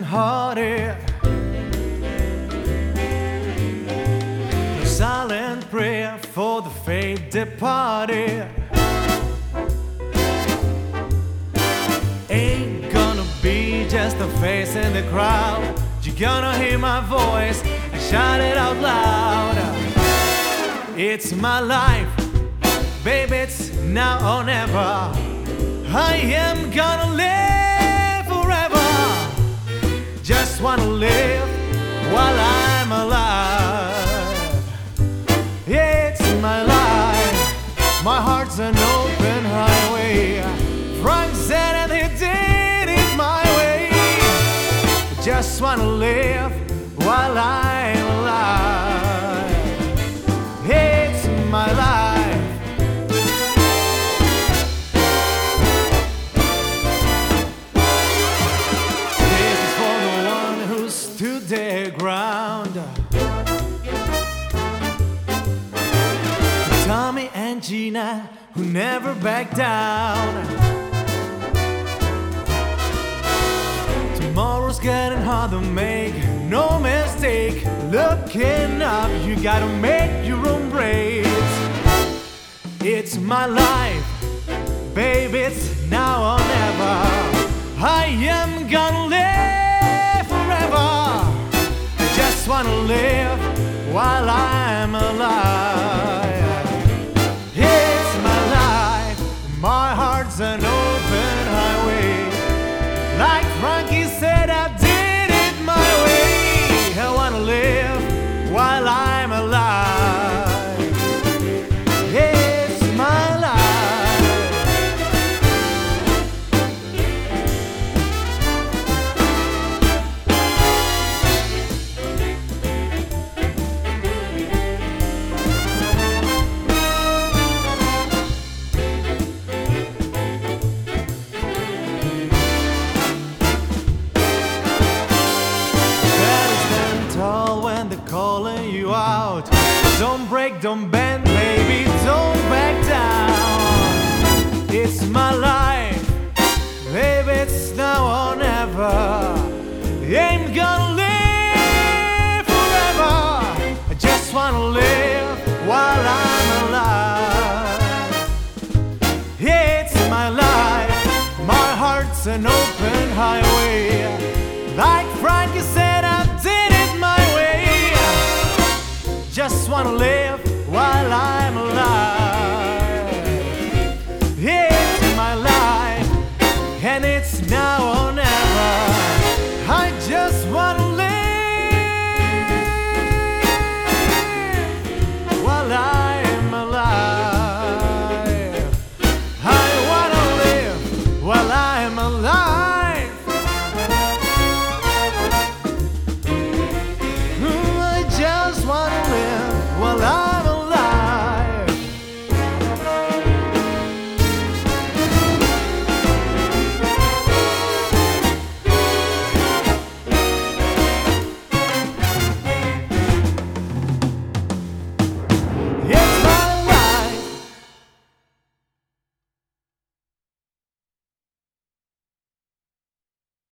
hearted, a silent prayer for the faith departed. Ain't gonna be just a face in the crowd. You're gonna hear my voice and shout it out loud. It's my life, baby, it's now or never. I am gonna live forever. Just wanna live while I'm alive. It's my life, my heart's an open highway. Frank said and he did it my way. Just wanna live while I'm alive. It's my life. This is for the one who stood their ground. Tommy and Gina, who never backed down. Tomorrow's getting hard to make, no mistake. Looking up, you gotta make your own breaks. It's my life, baby, it's now or never. I am gonna live forever. I just wanna live while I'm alive. It's my life, my heart's an open highway. Like Frankie said, I did it my way. I wanna live while I'm alive. It's my life. Calling you out. Don't break, don't bend, baby, don't back down. It's my life, baby, it's now or never. Ain't gonna live forever. I just wanna live while I'm alive. It's my life, my heart's an open highway. Like Frankie said, I did it my way. Just wanna live